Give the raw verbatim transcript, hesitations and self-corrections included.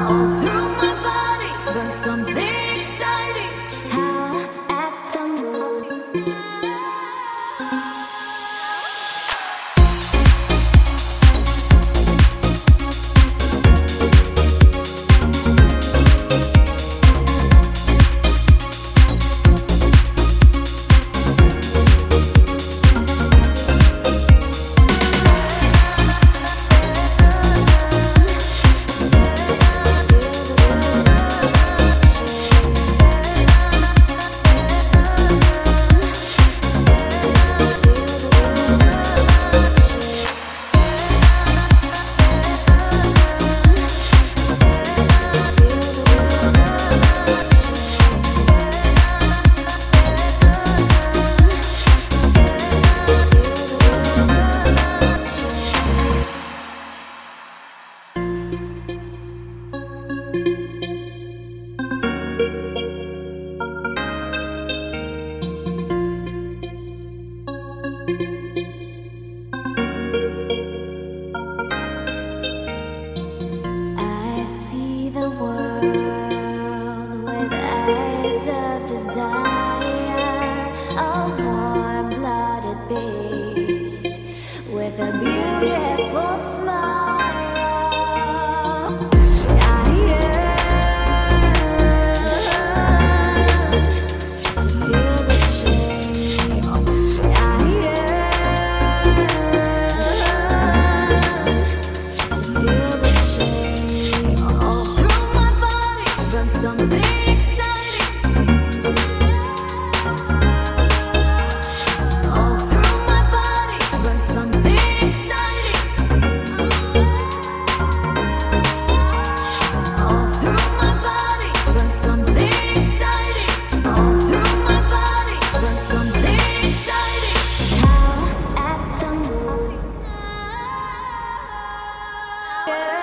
All through my body burns something exciting. Howl at the moon. I see the world with eyes of desire, a warm-blooded beast with a beautiful smile. I yearn to feel the chill. I yearn to feel the chill. All through my body burns something exciting. All through my body burns something exciting. All through my body burns something exciting. All through my body burns something exciting. Howl at the moon. Yeah.